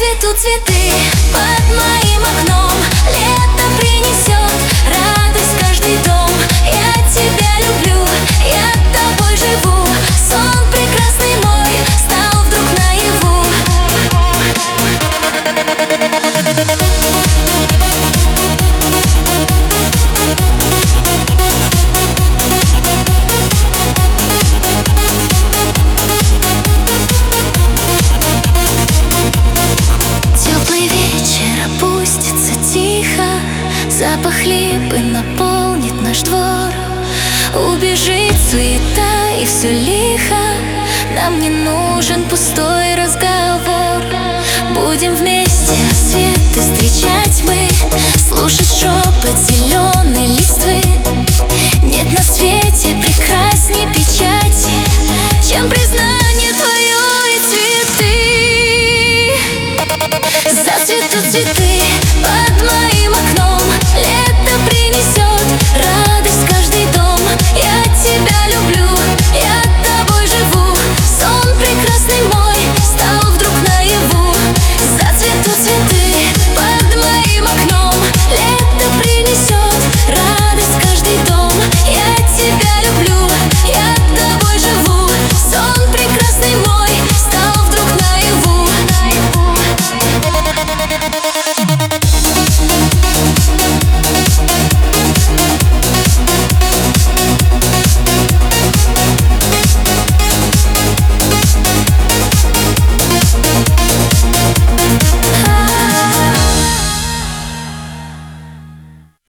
Зацветут цветы под моим окном. Лето принесет радость в каждый дом. Я тебя люблю, я тобой живу. Сон прекрасный мой стал вдруг наяву. Теплый вечер опустится тихо, запах липы наполнит наш двор. Убежит суета и все лихо, нам не нужен пустой разговор. Будем вместе рассветы встречать мы, слушать шепот зеленой листвы. Нет на свете прекрасней печати, чем признание твое и цветы. Зацветут цветы